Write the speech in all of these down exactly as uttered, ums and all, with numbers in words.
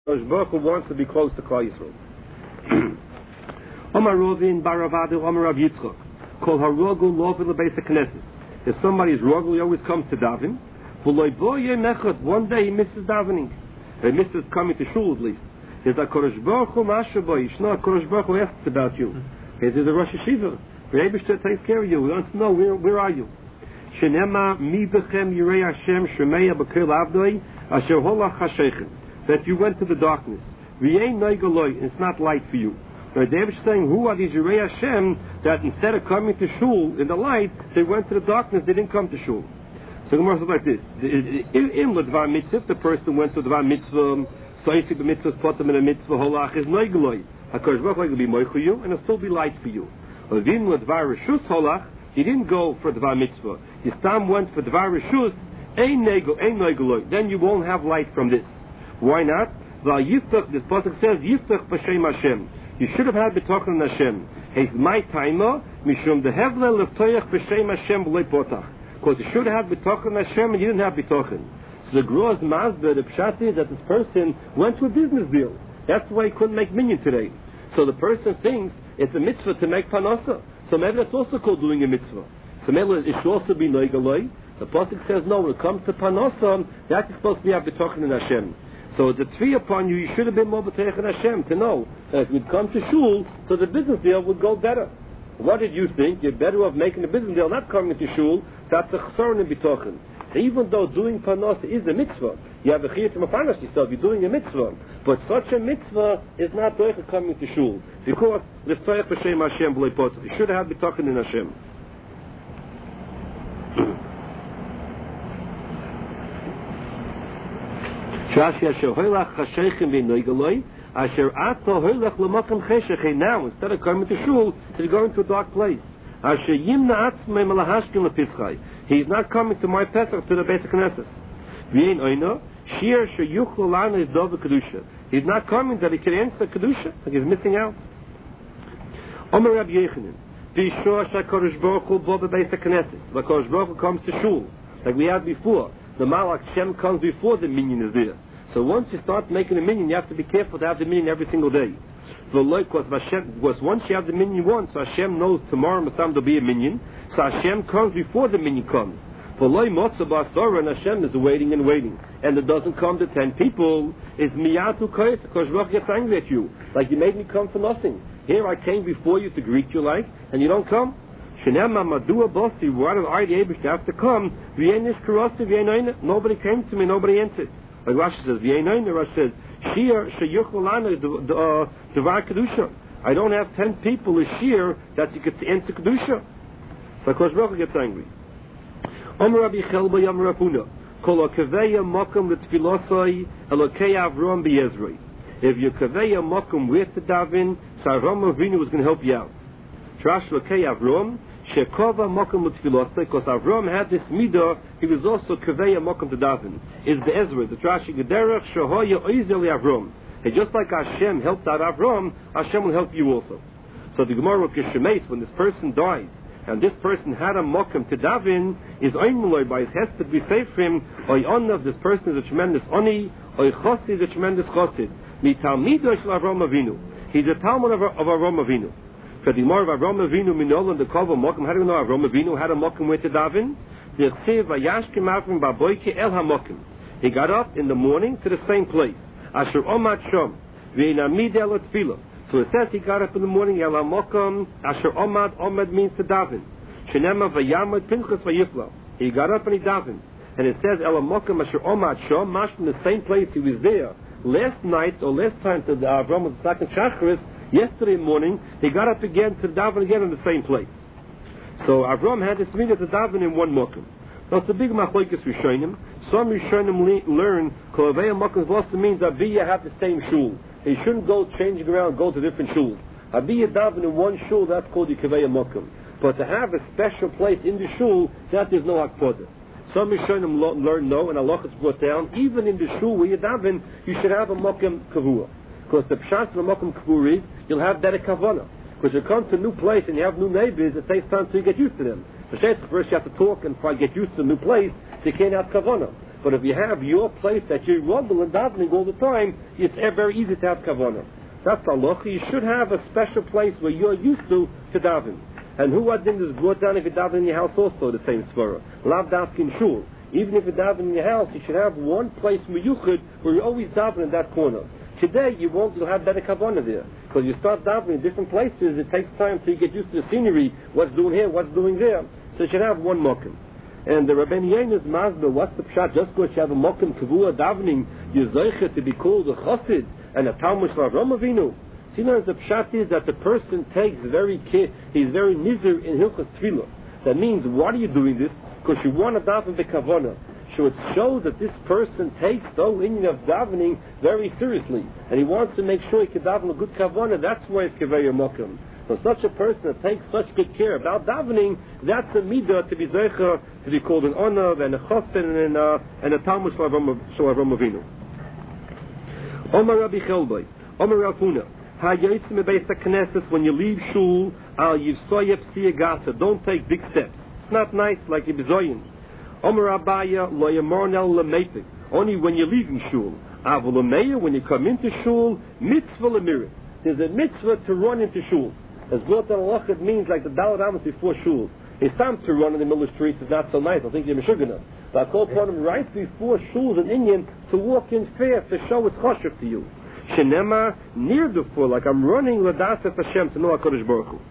Baruch Hu wants to be close to Klal Yisrael. Omar Rovin Baravadu Omar Rav Yitzchok called Harogul Lovin LeBeis HaKnesses. If somebody is rogul, he always comes to daven. One day he misses davening. He misses coming to shul at least. He's like Kodesh Baruch Hu Mashaboy. Yishna Kodesh Baruch Hu asks about you. He says the Rosh Hashiva. The Eibishter takes care of you. He wants to know where where are you. Shenema mi bechem yirei Hashem shemeya b'kel avdoi asher holach hasheichen. That you went to the darkness. V'yein noigaloi. It's not light for you. The David is saying, who are these Yirei Hashem that instead of coming to shul in the light, they went to the darkness, they didn't come to shul. So the Gemara says like this: in the Dvar Mitzvah, if the person went to the Dvar Mitzvah, so you see the mitzvahs put them in a mitzvah holach is noigaloi. HaKadosh Baruch Hu will be moich for you, and it'll still be light for you. But in the Dvar Rishus holach, he didn't go for the Dvar Mitzvah. His Tam went for the Dvar Rishus. Ein noigaloi. Then you won't have light from this. Why not? Well, Yiftach, this pasuk says, Yiftach b'shem Hashem. You should have had b'tochen Hashem. He's my timer, mishum dehevle leftoyach b'shem Hashem b'lei potach. Because you should have b'tochen Hashem and you didn't have b'tochen. So the Gruaz Mazda, the pshat is that this person went to a business deal. That's why he couldn't make minyan today. So the person thinks it's a mitzvah to make panasa. So maybe that's also called doing a mitzvah. So maybe it should also be noigaloi. The pasuk says no, when it comes to panasa, that's supposed to be have b'tochen in Hashem. So it's a tree upon you, you should have been more b'teich in Hashem to know that if you'd come to shul, so the business deal would go better. What did you think? You're better off making a business deal, not coming to shul. That's a chsaron in b'tochen. Even though doing panos is a mitzvah, you have a chiyah to mafanas yourself, you're doing a mitzvah. But such a mitzvah is not doich coming to shul. Because l'ftoich b'shem Hashem b'lei potach. You should have b'tochen in Hashem. Shashi asher hoylach chasheichem v'noigaloi asher ato hoylach l'makom cheshech. Now, instead of coming to shul, he's going to a dark place. Asher yimna atzmei malahashkin lepischai. He's not coming to my Pesach, to the Beis HaKnesses. V'yein oino shir sheyuchlo lana is dov kedusha. He's not coming that he can answer kedusha, like he's missing out. Omer Rabbi Yechanan v'yishor shakadosh Baruch Hu bo beBeis HaKnesses. The Kadosh Baruch Hu comes to shul, like we had before. The Malach Shem comes before the minyan is there. So once you start making a minyan, you have to be careful to have the minyan every single day. Because once you have the minyan once, so Hashem knows tomorrow Masam there'll be a minyan. So Hashem comes before the minyan comes. For Loi Motza Basara, and Hashem is waiting and waiting. And it doesn't come to ten people. It's Miyatu Koyes, because Baruch gets angry at you. Like you made me come for nothing. Here I came before you to greet you like, and you don't come. Shenema Madua Bosi, why did I the Abish have to come? Nobody came to me, nobody answered. Like Rashi says, Rashi says, Shir Sheyucholana Devar Kedusha. I don't have ten people a shir that you could answer Kedusha. So Kosh Baruch gets angry. Omer Rabbi Chelba Yam Rapuna. Kol Kaveya Mokum L'Tfilosai Elokei Avram B'Yezrei. If you Kaveya Mokum with the Davin, so Avram Avinu was going to help you out. Trash Elokei Avram. Shekova Mokum L'Tfilosai, because Avram had this midah, he was also Kaveya Mokum to Davin. Is the Ezra, the Trashi Gederach Shahoya Oizeli Avram. And just like Hashem helped out Avram, Hashem will help you also. So the Gemara of Kishemes, when this person died, and this person had a mokum to daven, is oimuloi by his hesed to be safe for him, oy onav, this person is a tremendous oni, oy chosid is a tremendous chosid. Mi talmido shel Avram Avinu. He's a Talmud of, of Avram Avinu. For the Gemara of Avram Avinu minol and the kol mokum. How do we know Avram Avinu had a mokum with the daven? The chsev vayashkim avrim baboike el hamokum. He got up in the morning to the same place. Asher omad shom v'inamid el tefillah. So it says he got up in the morning, El HaMokum, Asher Omad, Omad means to daven. Shenema Vayamad Pinchas Vayifla. He got up and he davened. And it says El HaMokum, Asher Omad Shom, Mash from the same place he was there. Last night, or last time to the Avram of the second Shacharis, yesterday morning, he got up again to daven again in the same place. So Avram had this meaning to daven in one Mokum. Now it's a big machlokes Rishonim. Some Rishonim learn, Kolavei HaMokum also means that you have the same shul. He shouldn't go changing around, go to different shuls. Abiyah daven in one shul, that's called Yikavei Mokum. But to have a special place in the shul, that is no akpodah. Some Rishonim learn no, and Allah is brought down, even in the shul where you daven, you should have a Mokum Kavua. Because the pshat of a Mokum Kavua is, you'll have better kavanah. Because you come to a new place and you have new neighbors, it takes time to get used to them. First you have to talk and try to get used to a new place, so you can't have kavanah. But if you have your place that you're rubbing and davening all the time, it's very easy to have kavanah. That's the halacha. You should have a special place where you're used to to daven. And who adin is brought down if you daven in your house also, the same svara. Lav dafkin shul. Even if you daven in your house, you should have one place meyuchad where you always daven in that corner. Today, you won't, you'll have better kavanah there. Because you start davening in different places, it takes time to get used to the scenery, what's doing here, what's doing there. So you should have one mokum. And the Rabbeinu Yehuda's Mazda, what's the pshat? Just because you have a mokum kavua davening, you're zeicha to be called a chassid and a talmud shel Avraham Avinu. So you know, the pshat is that the person takes very care, he's very nizir in hilchas tefillah. That means, why are you doing this? Because you want to daven the kavanah. So it shows that this person takes the whole inyan of davening very seriously, and he wants to make sure he can daven a good kavanah. That's why it's keveya mokum. So such a person that takes such good care about davening, that's a midah to be zeicha, to be called an honor and a chosn and a and a talmud shel Avraham Avinu. Omar Rabbi Chelbei, Omar Rafuna, hayotzim mebeis hakneses, when you leave shul, al yivsoyef siyagasa, don't take big steps. It's not nice like you bezoyin. Omer Abaya lo yamornel lemepik. Only when you're leaving shul. Avol lemeya, when you come into shul, mitzvah lemira. There's a mitzvah to run into shul. As brought down Allah, it means like the Daled Amos before shul. It's time to run in the middle of the streets. It's not so nice. I think you're meshugana. But I call upon him right before shul is an Indian to walk in fast to show it's choshev to you. Shenema near the full, like I'm running l'das et Hashem to know HaKadosh Baruch Hu.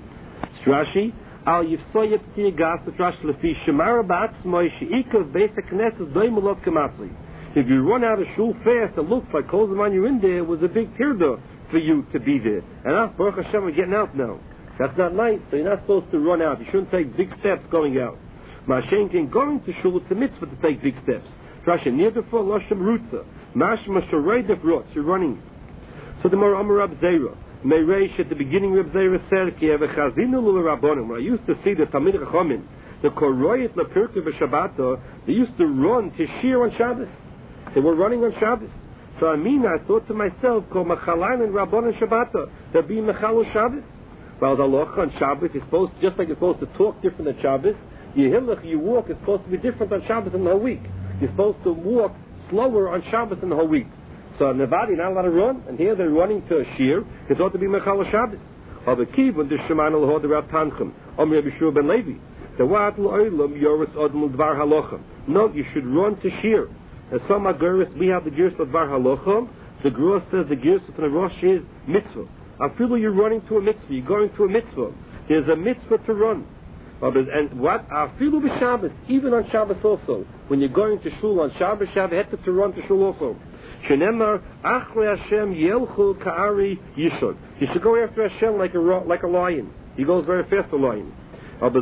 Strashi. Al yifsoyet tiyagas trash lefi shemara ba'atzmoi she'ikav beis hakneses doimulot kamatzli. If you run out of shul fast, it looks like all the man you're in there was a big tirda for you to be there. And ah, Baruch Hashem, we're getting out now. That's not nice. So you're not supposed to run out. You shouldn't take big steps going out. Ma'ashenkin, going to shul, it's a mitzvah to take big steps. Trash near the full loshem rutza. Mashma shareidef rutz. You're running. So the more Amar Rab Zera. Meireish at the beginning of Zera said, Ki have a chazinu l'rabonim. When I used to see the Talmid Chachamim, the koroyet l'pirke v'shabata, they used to run to shear on Shabbos. They were running on Shabbos. So I mean, I thought to myself, Ko machalain and rabbanon shabata, they're being machalo Shabbos. Well, the halacha on Shabbos is supposed, just like you're supposed to talk different on Shabbos, you hilach, you walk, is supposed to be different on Shabbos in the whole week. You're supposed to walk slower on Shabbos in the whole week. So Nevada, you're not allowed to run, and here they're running to a shear. It's ought to be Mechal Shabbos. Of a kiv, the Sheman al Hod Rav Tanchum, Om Rabbi Shua ben Levi. The Wa'at l'Olam Yoris Odm Dvar Halochem. No, you should run to shear. And some Aguris, we have the Girs of Dvar Halochem. The Gura says the Girs of the Rosh is mitzvah. I feel you're running to a mitzvah. You're going to a mitzvah. There's a mitzvah to run. And what? I feel Shabbos, even on Shabbos also. When you're going to shul on Shabbos, you have had to run to shul also. Shenemar Achle Hashem Yelchu Ka'ari Yishon. You should go after Hashem like a like a lion. He goes very fast, a lion. Now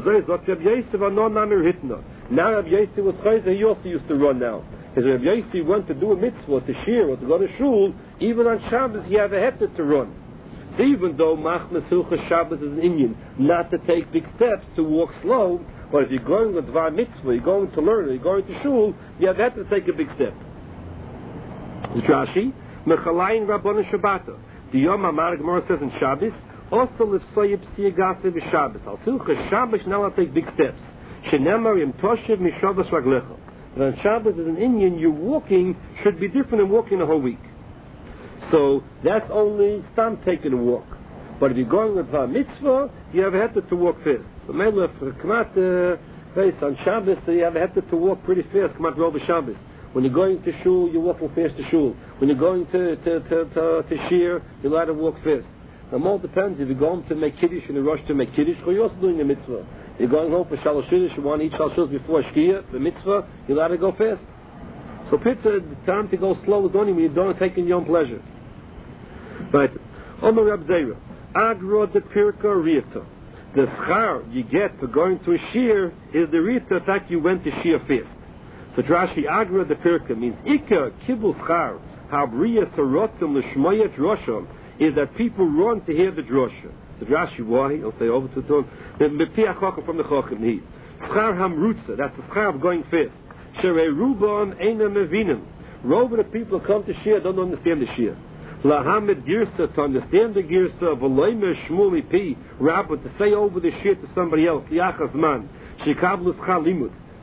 Rabbi Yossi was chayzer. He also used to run now. As Rabbi Yossi went to do a mitzvah, to shear or to go to shul, even on Shabbos he had a heter to run. So even though Machmas Hilchas Shabbos is an Indian, not to take big steps, to walk slow, but if you're going with Dvar Mitzvah, you're going to learn, you're going to shul, you have to take a big step. Rashi, Mechalayin Rabbanon Shabbata. The Yom Amar Gemara says in Shabbos, also l'fsoyib siyagase v'Shabbos. Al Hilchas Shabbos, now I'll take big steps. Shenemar Yom Toshev Mishavas Raglecha. But on Shabbos as an Indian, your walking should be different than walking the whole week. So that's only stam taking a walk. But if you're going with a mitzvah, you have a heter to walk fast. So maybe if you come out uh, on Shabbos, you have a heter to walk pretty fast, come out over Shabbos. When you're going to shul, you're walking fast to shul. When you're going to to to, to, to shear, you're allowed to walk fast. Now, all depends. If you're going to make kiddush and you rush to make kiddush, or you're also doing a mitzvah. You're going home for shalosh kiddush, you want to eat shalosh kiddush before shkia, the mitzvah, you're allowed to go fast. So pizza, the time to go slow is only when you don't take in your own pleasure. But Omer Rab Zera, Agro de Pirka Rita. The schar you get for going to a shear is the Rita that you went to shear fast. So Rashi Agra the Pirka means Ika Kibul Schar Habriya Sarotim Lishmoyet Rosham is that people run to hear the drosha. So Rashi why? I'll say over to Tom. The Mepiach Chacham from the Chacham he. Schar Hamrutza, that's the schar of going fast. Sherei Rubam Eina Mevinim. Rove the people come to shear don't understand the shear. Lahamed Girsa to understand the Girsa of Aloymer Shmuli Pi Rabba to say over the shear to somebody else. Yachas Man. Shikablu Schar Limud.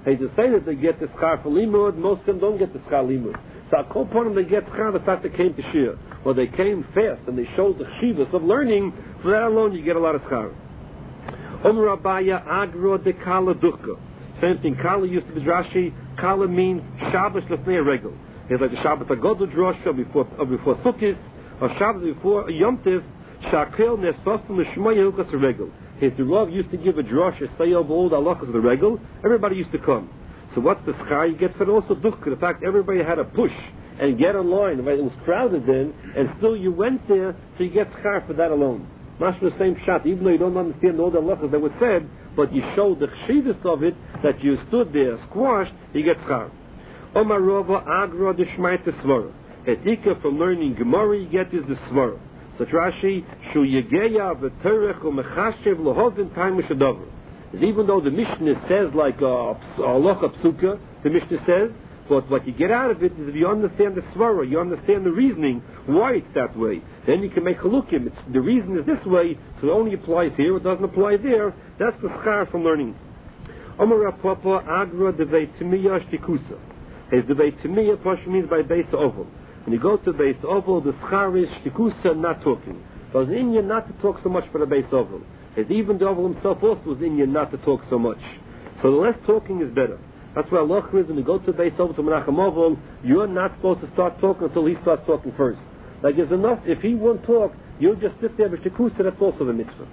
They just say that they get the schar for limud. Most of them don't get the schar limud. So I'll call upon them, they get schar the fact they came to shir. Or they came fast and they showed the chivas of learning. For that alone, you get a lot of schar. Omer Abaya agro de kala ducha. Same thing. Kala used to be Rashi. Kala means Shabbos lefnei regel. It's like the Shabbat Agodol drosha before uh, before Sukkot, or Shabbos before Yom Tiv. Shakel nesofim l'shmoya hilchos regel. His the Rav used to give a drosha say of all the halachas of the regel. Everybody used to come. So what's the schar you get for it? Also ducha. The fact everybody had to push and get in line. It was crowded then, and still you went there, so you get schar for that alone. Much the same shot, even though you don't understand all the halachas that were said, but you showed the chshivas of it, that you stood there squashed, you get schar. Omar Rova Agra Dishmaita Svara. Etika from learning Gemara you get is the Svara. So Rashi, Shu Yegeya V'Terech U'Mechashev L'Hovin Time Mishadover. Even though the Mishnah says like a halacha psuka, the Mishnah says, but what you get out of it is if you understand the Svara, you understand the reasoning, why it's that way. Then you can make halukim. It's, the reason is this way, so it only applies here, it doesn't apply there. That's the schar from learning. Omar Rapapa Agra Devei Timiya Shtikusa. His Devei Timiya Pasha means by base oval. When you go to base oval, the schar is Shtikusa, not talking. So it's in you not to talk so much for the base oval. As even the oval himself also was in you not to talk so much. So the less talking is better. That's why Allah is when you go to base oval to Menachem Oval, you're not supposed to start talking until he starts talking first. Like it's enough, if he won't talk, you'll just sit there with Shtikusa, that's also the mitzvah.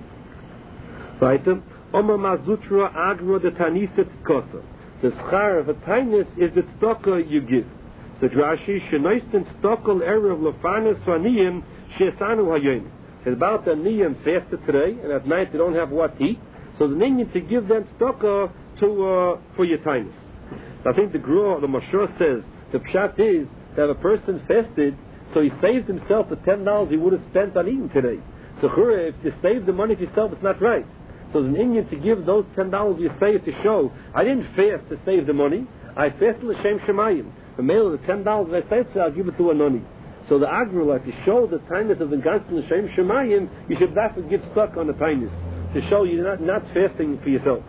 Right? Omar Mazutra Agra de Tanisa Tzkosa. The schar of a kindness is the tzedakah you give. So Rashi, Shenoisten tzedakah erev lefanes vaniyim she'esanu hayom. It's about the niyim fasted today, and at night they don't have what to eat. So the niyim to give them tzedakah to uh, for your kindness. I think the Gra, the Mashur says the pshat is that a person fasted, so he saved himself the ten dollars he would have spent on eating today. So if you save the money for yourself, it's not right. So it's an Indian to give those ten dollars you saved to show, I didn't fast to save the money, I fasted l'shem shemayim. The mail of the ten dollars that I saved, I'll give it to a noni. So the Agra, like to show the kindness of the Ganzen l'shem shemayim, you should have to get stuck on the kindness, to show you're not, not fasting for yourself.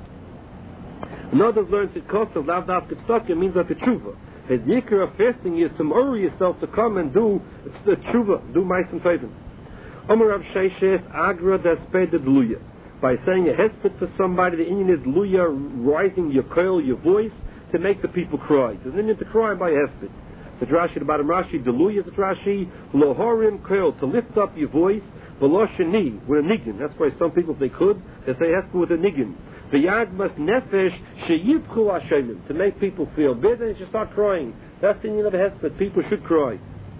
Another learns it costs of lav dav get stuck, it means like a tshuva. The yikar of fasting is to order yourself to come and do the tshuva, do ma'asim tovim. Omer Rav Sheishes Agra desped luya. By saying a hesped for somebody, the Indian is luya, rising your koil, your voice, to make the people cry. There's an Indian to cry by a hesped. The Rashi, the bottom Rashi, the luya, the Rashi, lohorim koil, to lift up your voice, v'lo sheni, with a niggin. That's why some people, if they could, they say hesped with a niggin. The yad must nefesh sheyivchu ashemim, to make people feel better, and just start crying. That's the Indian of a hesped. People should cry.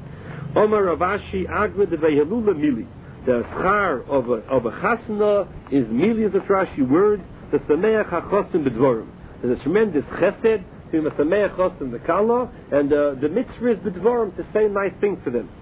Omar Ravashi Agra de vehelula mili. The schar of a, of a chasna is mili, the Rashi word, the sameach hachosim b'dvorim. There's a tremendous chesed between the sameach chosim and the kala, and uh, the mitzvah is b'dvorim to say nice things to them.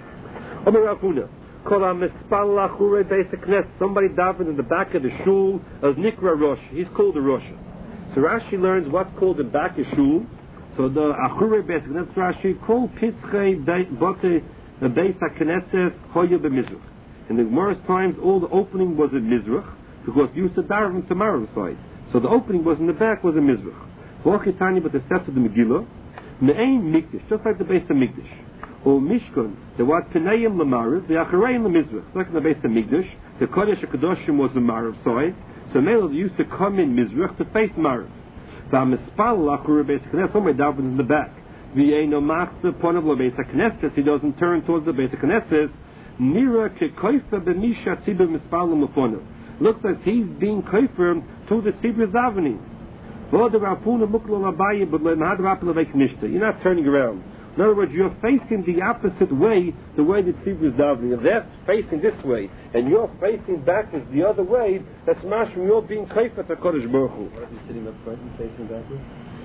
Omer Ravuna, kol ha-mispal lachure beis haknes, somebody davened in the back of the shul as nikra rosh. He's called the rosh. So Rashi learns what's called the back of shul. So the achure beis haknes Rashi kol pischei bote beis hakneses hoya b'mizrach. In the Gemara's times, all the opening was in Mizrach, because you used to daven to Marav side. So the opening was in the back, was in Mizrach. V'ochitani, but the steps of the Megillah, me'ein mikdash, just like the base of Mikdash. Or Mishkan, there was Penayim l'Marav, the Acharein l'Mizrach, like the base of Mikdash. The Kodesh HaKadoshim was the Marav side, so Melech used to come in Mizrach to face Marav. V'amispal l'Achur beis HaKnesses, somebody davened in the back. V'yeino machzeh ponav l'beis HaKnesses, he doesn't turn towards the beis HaKnesses. Nira ke koifer b'misha tzibur mispalim ufonav. Looks like he's being koifer to the tzibur davening. V'oder rafuna muklo labayi but le'mahad rapel avei knishta. You're not turning around. In other words, you're facing the opposite way, the way the tzibur is davening. If they're facing this way, and you're facing backwards the other way, that's mashma, you're being koifer to Kodesh Baruch Hu. What if you're sitting up front and facing backwards?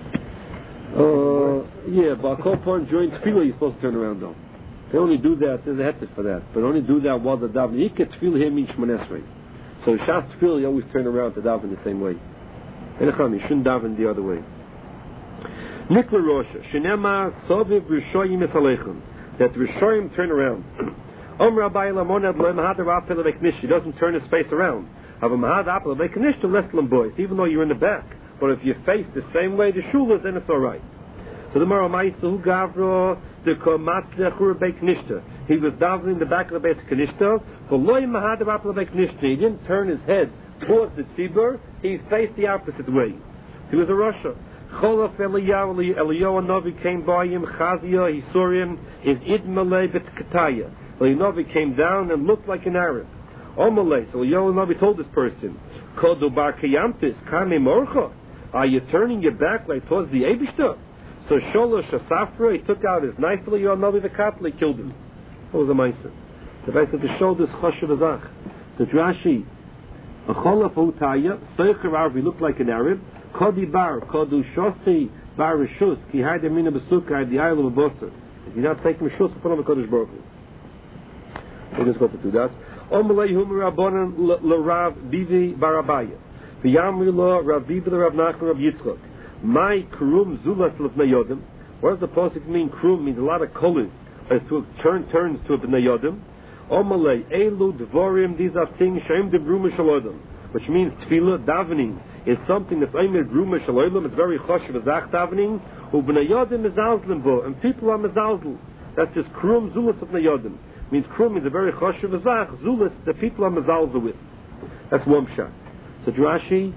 Uh, yeah, but Kol Pon during tefillah you're supposed to turn around though. They only do that, there's a heter for that, but only do that while the daven. You can tefillah here means shmones esrei. So shas tefillah you always turn around to daven the same way. Enecham, you shouldn't daven the other way. Nikla Rosha, Shenema Soviv Rishoyim Esalechem, that Rishoyim turn around. Om Rabbi Lamonad Lo Mahad Rapel Avei Knish, he doesn't turn his face around. Have a Mahad Apel Avei Knish to less boys, even though you're in the back. but if you face the same way the shul is, then it's all right. So the Mara Maisa who gavro the komatzeh chur beik nishta. He was davening in the back of the Beit Knishta, but loy mahadav apel Beit Knishta. He didn't turn his head towards the tzibur. He faced the opposite way. He was a Rasha. Cholaf Eliyahu Eliyahu Novi came by him. Chazia he saw him. His idmalei betkataya. Eliyahu came down and looked like an Arab. Omalei. So Eliyahu Novi told this person, Kodu bar kiyamtis kame morcha. Are you turning your back like towards the Eibishter? So Sholosh Asafra, he took out his knife, Eliyahu Novi the katla, he killed him. What was the Meiser? The Meiser to show this Choshev Azach. The Rashi, a Cholaf Utaya, Seicher Arvi looked like an Arab, Kodi Bar, Kodu Shosi Bar Rishus, Ki Haide Mina Besuka, the Isle of Bosser. If you're not taking Rishus, put on the Kodesh Baruch Hu. We just got to do that. Omalei Humar Rabbanan L'Rav Bivi Barabaya. V'yamri Lo Rav Bivi Rav Nachman Rav Yitzchok. My Krum Zulas L'Fnei Yodim. What does the Pasuk mean? Krum means a lot of colors. As to turn turns to a Bnei Yodim. Omalei Elu Dvorim. These are things Shem Debruma Shalodim, which means Tefillah davening is something that's Eimer Bruma Shalodim. It's very choshev azach davening. Ubnei Yodim mezalzlim bo, and people are mezalzel. That's just Krum Zulas of Bnei Yodim. Means Krum is a very choshev azach. Zulas the people are mezalzel with. That's one shot. So Rashi.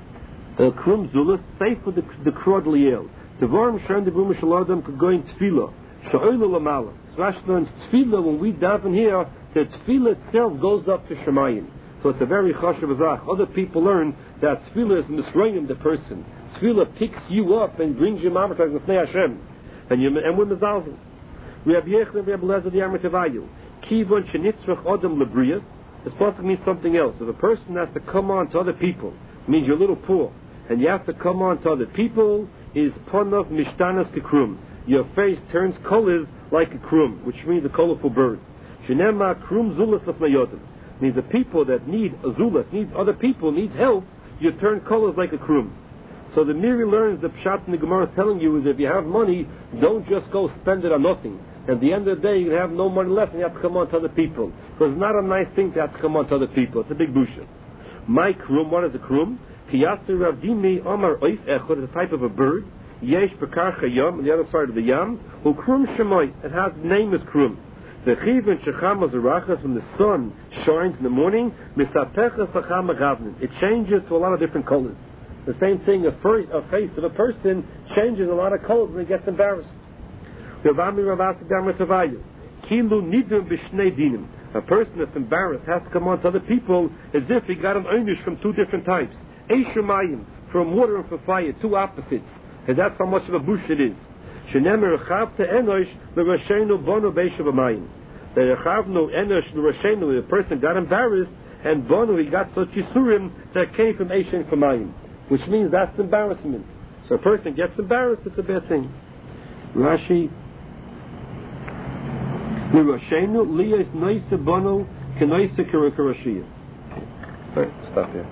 Uh, Krum Zulus, safe with the, the Krod Liel. The Vorim Shem Debruma Shalodim could go in Tefillah. Sha'oilu Lamala. So Rashi learns Tefillah, when we daven here, the Tefillah itself goes up to Shemayim. So it's a very chashav azach. Other people learn that Tefillah is misrayim the person. Tefillah picks you up and brings you mamatag with Hashem. And, you, and we're mezalzel. Rabbi Yechon, Rabbi Lezer, the Amritavayu. Kivon shenitzrach odem lebrias. It's supposed to mean something else. If a person has to come on to other people, it means you're a little poor, and you have to come on to other people, is ponov mishtanas kekrum. Your face turns colors like a krum, which means a colorful bird. Shenema krum zulas of nayodim. Means the people that need a zulas, needs other people, needs help, you turn colors like a krum. So the Miri learns the pshat in the Gemara is telling you is if you have money, don't just go spend it on nothing. At the end of the day, you have no money left and you have to come on to other people. Because it's not a nice thing to have to come on to other people. It's a big busha. My krum, what is a krum? Kiyasir Ravdimi Omar Oif Echod is a type of a bird. Yesh Bekar Chayam, on the other side of the Yam. Who Krum Shemoy, it has the name is Krum. The Chiv and Shecham Azarachas, when the sun shines in the morning, Misapechas Acham Agavnin. It changes to a lot of different colors. The same thing, a, fur, a face of a person changes a lot of colors when he gets embarrassed. Ravami Ravasi Damatavayu. Kilu Nidum Bishnei Dinim. A person that's embarrassed has to come on to other people as if he got an einish from two different types. Eishamayim, from water and from fire, two opposites. And that's how much of a bush it is. Shenemer Rechav to Enosh, the Rashenu Bono Beishav The Rechav no Enosh, the Rashenu, the person got embarrassed, and Bono, he got such Yisurim that came from Eishen Famayim, which means that's embarrassment. So a person gets embarrassed, it's a bad thing. Rashi, the Rashenu, Liyas Noisa Bono, Kenoisa Kirakarashia. Alright, stop here.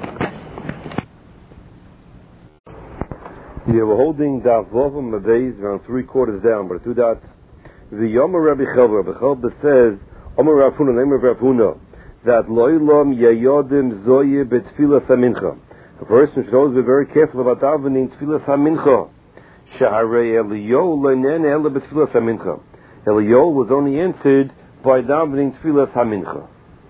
Yeah, we're holding Daf Vovim Mabeis around three quarters down, but to that, the Yomer Rabbi Chelva, Rabbi Chelva says, Omer Rav Huna, name of Rav Huna, that Loilam Yayodim Zoye Betfilas HaMincha. A person should always be very careful about davening Tfilas HaMincha. Sha'arei Eliyahu Loinen Ela Betfilas HaMincha. Eliyahu was only answered by davening Tfilas HaMincha.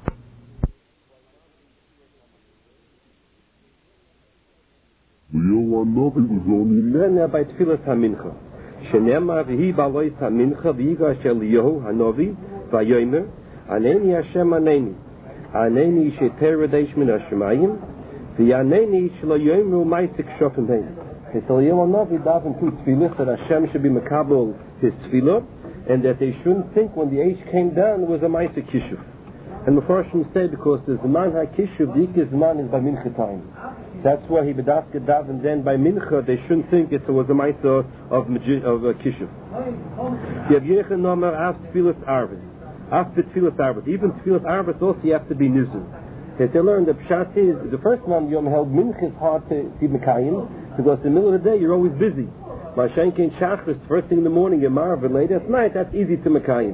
Mena by Tfilas HaMincha. Shenema v'hi balois HaMincha v'yiga shel Yehu Hanovi v'yomer Aneni Hashem Aneni Aneni sheter redesh min Hashemayim v'yaneni shelo yomer u'maisik shofim heim. And so Yehu Hanovi daven two Tfilas that Hashem should be makabel his Tfilah and that they shouldn't think when the age came down it was a maisik kishuf. And the Mepharshim say because the Zman HaKishuv, the Ikis Zman is by Mincha time. That's why he bedasked dav and then by Mincha they shouldn't think it was a Maisa of, of uh, Kishuv. Yav Yechon Nomer Af Tfilas Arvis. Af Tfilas Arvis. Even Tfilas Arvis also you have to be Nizu. They learn the Pshat is, the first one Yom held Mincha is hard to see Mekayim because in the middle of the day you're always busy. Mashenkin Shachris, first thing in the morning, Yamar, and later at night, that's easy to Mekayim.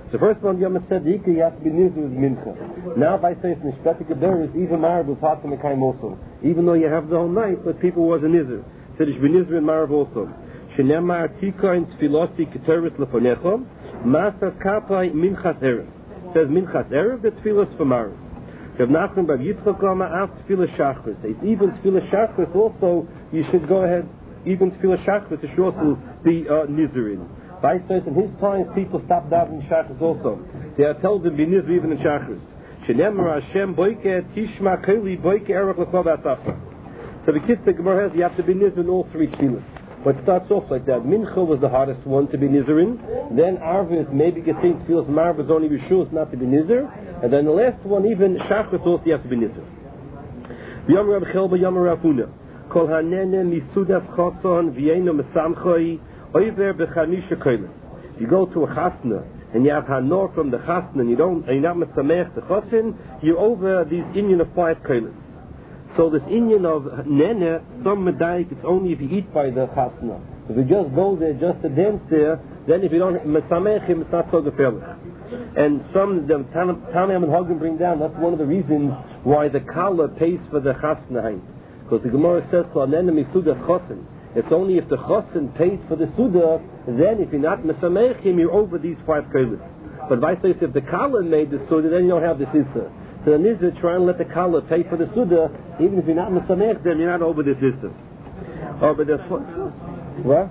So first one, Yom HaTzedek, you have to be nizir with mincha. Now, by saying in Shpeti Geberis, even Marav was hot to Mekayim also. Even though you have the whole night, but people was a nizir. So you should be nizir in Marav also. Shenemar tikoin tfiloti keteris lefonecho, masas kapai minchas erev. Says minchas erev, the tfilos for Marav. Rav Nachman Bar Yitzchak Gama af tfilas shachris. It's even tfilas shachris also, you should go ahead, even tfilas shachris, you should also be uh, nizirin. By in his times, people stopped davening shachris also. They are told to be nizir even in shachris. Shenemar Hashem boike tishma keli boike erech lechov atafa. So the kids, the Gemara has, you have to be nizir in all three tefillas. But it starts off like that. Mincha was the hardest one to be nizir in. Then Arvis, maybe getting tefillas Marv is only Rishus not to be nizir. And then the last one, even shachris also you have to be nizir. Yom Rav Chelba Yom Rav Huna. Kol hanene misudaf chotzon v'yeino mesamchoi. You go to a chasna and you have hanor from the chasna and you don't, and you're not mesamech the chosin, you're over these inyan of five kolas. So this inyan of nene, some medaik, it's only if you eat by the chasna. If you just go there just to dance there, then if you don't mesamech him, it's not so gefährlich. And some the Tanam and Hagen bring down, that's one of the reasons why the kala pays for the chasna. Because the Gemara says, so nene misudah chosin. It's only if the chosin pays for the suda, then if you're not mesamechim, you're over these five kolas. But vice versa, if the kala made the suda, then you don't have this issa. So the nizir try and let the kala pay for the suda, even if you're not mesamech, then you're not over this issa. Oh, but there's what?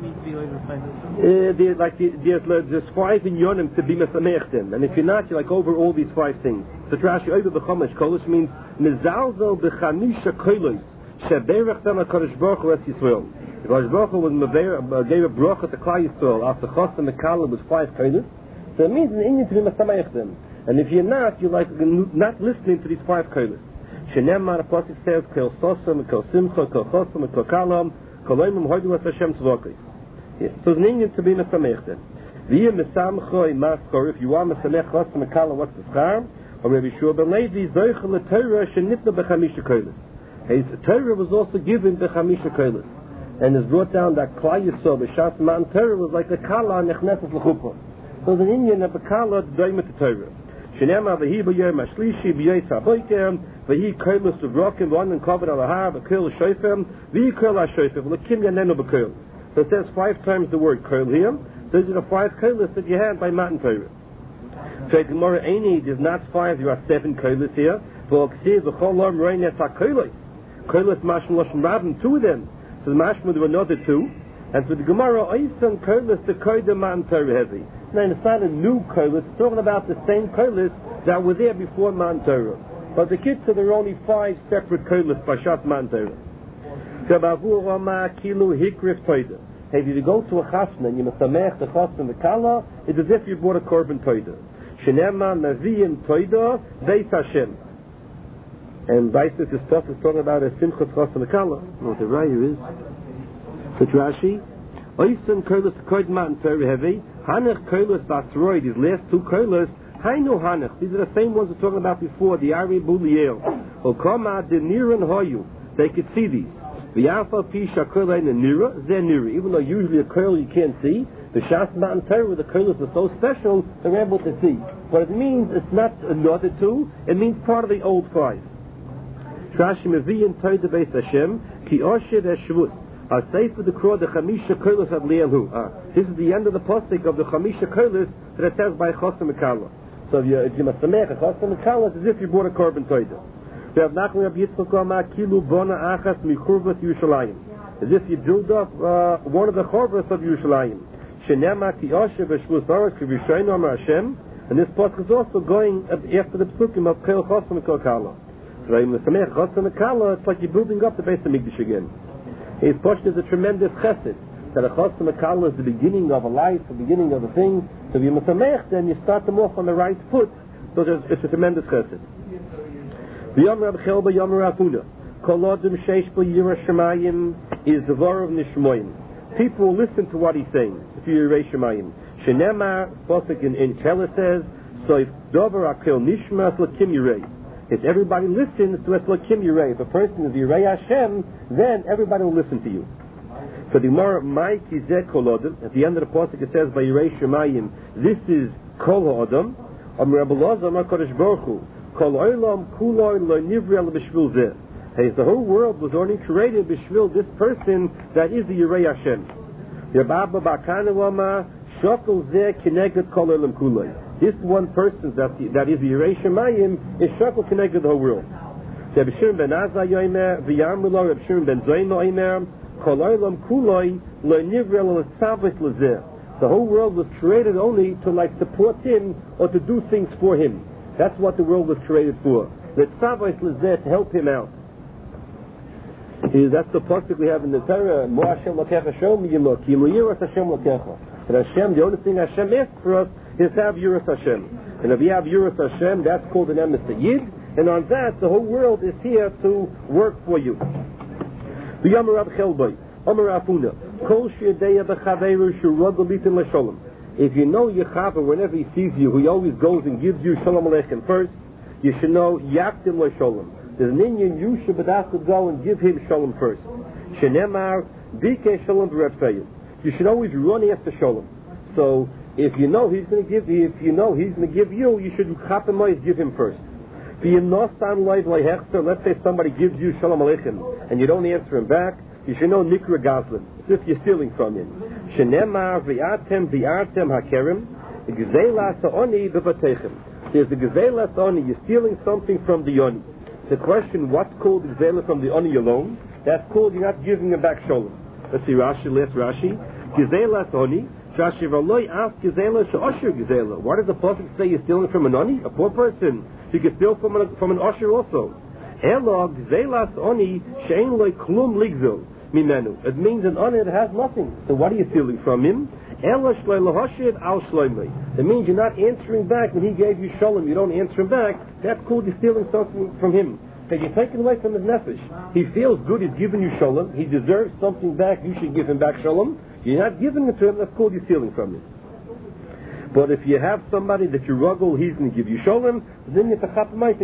Uh, like the, there's, there's five in yonim to be mesamech them, and if you're not, you're like over all these five things. So Rashi over b'chomesh kolos means mezalzel b'chamisha kolos. Sheberach them HaKadosh Baruch Hu es Yisrael. The Kadosh Baruch Hu was mever, gave a bracha to Klal Yisrael after Chos and Mekala was five kolos. So it means an Indian to be mesamech them. And if you're not, you're like not listening to these five kolos. Shenemar Apostle says Kel Sosam, Kel Simcha, Kel Chosam, Kel Kalam, Kel Oimim Hodu Es Hashem Tzvokis. Yes, so it's an Indian to be mesamech them. V'yeh mesamcho imaskor. If you are mesamech Chos and Mekala, what's the schar? Or Rabbi Shua ben Levi Zoichel LeTorah Shenitna b'chamisha kolos. His Torah was also given the Chamisha Kolos, and is brought down that Klal Yisrael b'Shas Matan Torah was like a kala nechneses l'chuppah. So the Indian of a kala doimet the Torah. Shenema v'hi b'yom hashlishi b'yos haboker v'hi kolos uvrokim v'onen koved al har v'kol shofem v'hi kol hashofem l'kim yanenu b'kol. So it says five times the word kol here. Those are the five kolos that you had by Matan Torah. So the Gemara Eini, there's not five, there are seven kolos here. V'oksiv v'chol lom roinet hakolos. Kolos mashma lashon rabim, two of them. So the mashma there were another two, and for the Gemara oisan kolos the koydem Matan Torah heavy. Now it's not a new kolos; it's talking about the same kolos that were there before Matan Torah. But the kids, so there are only five separate kolos by Shas Matan Torah. Kabavu rama kilu hikrif toida. Hey, if you go to a chasna and you mesamech the chasna and the kala, it's as if you bought a korban toida. Shenema naviyim toida beis Hashem. And Baisis is stuff is talking about a simchas chos and a kala. What the raya is. Such Rashi. Oisan kolos koyd Matan Torah heavy. Hanach kolos basroy. These last two kolos. Hainu hanach. These are the same ones we're talking about before. The Ari Buliel. Okama de niran hoyu. They could see these. V'yafal pisha kola in the nira. They're nira. Even though usually a kola you can't see. The Shas Matan Torah where the kolos are so special, they're able to see. What it means, it's not another two. It means part of the old five. Rashi Meviyin Toida Beis Hashem Ki Osher Eshvut. I say for the crow the Chamisha Kolos Ad Leilhu. Ah, this is the end of the postik of the Chamisha Kolos that it says by Chos and Mekala. So if you if you must make a Chos and Mekala, it's as if you bought a korban Toida. We have Nachman Rabbi Yitzchak Gama Kilu Bona Achas Michurvat Yerushalayim. As if you build up uh, one of the chorvas of Yerushalayim. Shenema Ki Osher V'Shvut Oros Ki Rishayim Amar Hashem. And this postik is also going after the psukim of Kel Chos and Mekala. It's like you're building up the base of Mikdash again. His portion is a tremendous chesed. That a chos mekala is the beginning of a life, the beginning of a thing. So if you mesamech, then you start them off on the right foot. So it's a tremendous chesed. V'yom Rab Chelba Yom Rav Huna. Kol odem sheish bo yirah shemayim is the vor of nishmoyim. People will listen to what he's saying. If you yirah shemayim. Shenemar, Posek in, in Kela says, so if dover akel nishma l'kim yireh. If everybody listens to Eslokim Yirei, if a person is Yirei Hashem, then everybody will listen to you. So the Gemara, Mike Yizek Kolodim, at the end of the pasuk it says by Yirei Shemayim, this is Kol ha'adam, am Rebbe Lazar, am HaKadosh Baruch Hu, Kol olam kuloi lo nivra l'bishvil zeh. Hey, the whole world was only created bishvil this person that is the Yirei Hashem. Yababa Bakana Wama, Shokol zeh kineged kol olam kuloi. This one person that, that is the Yirei Shemayim is Shokol kineged the whole world. Reb Shimon ben Azai yomer, v'yamru lo Reb Shimon ben Zoyno yomer, kol olam kuloi lo nivra l'tzavet l'zeh. The whole world was created only to like support him or to do things for him. That's what the world was created for. The tzavos l'zeh, to help him out. See, that's the pasuk we have in the Torah. Mo Hashem lokecha shom yimok, yimu yiras Hashem lokecha. And Hashem, the only thing Hashem asks for us is to have yiras Hashem. And if you have yiras Hashem, that's called an emes yid. And on that, the whole world is here to work for you. V'yamar Rab Chelboi, Amar Afuna, Kol she'edeya b'chaveru shurad l'bitin l'sholem. If you know your chaver, whenever he sees you, he always goes and gives you shalom aleichem first, you should know yaktim l'sholem. There's an Indian, you should have to go and give him shalom first. Shenemar, bike shalom b'repseyu. You should always run after shalom. So, if you know he's going to give you, if you know he's going to give you, you should chapemois give him first. Let's say somebody gives you shalom aleichem and you don't answer him back, you should know nikra gazlan, as if you're stealing from him. Shenemar v'atem v'artem hakerem, gzelas ha'oni b'vatechem. There's the gzelas ha'oni, you're stealing something from the oni. The question, what's called gzelas from the oni alone? That's called you're not giving him back shalom. Let's see Rashi, let's Rashi. Gzelas oni, Shashi v'aloi ask gzelas she'osher gzelah. Why does the pasuk say you're stealing from an oni? A poor person. You can steal from an, from an osher also. Elo gzelas oni she'en loy klum ligzil. It means an honor that has nothing. So what are you stealing from him? It means you're not answering back when he gave you shalom. You don't answer him back. That's called you're stealing something from him. Because you're taking away from his nefesh. He feels good. He's giving you shalom. He deserves something back. You should give him back shalom. You're not giving it to him. That's called you're stealing from him. But if you have somebody that you ruggle, he's going to give you shalom. Then you have to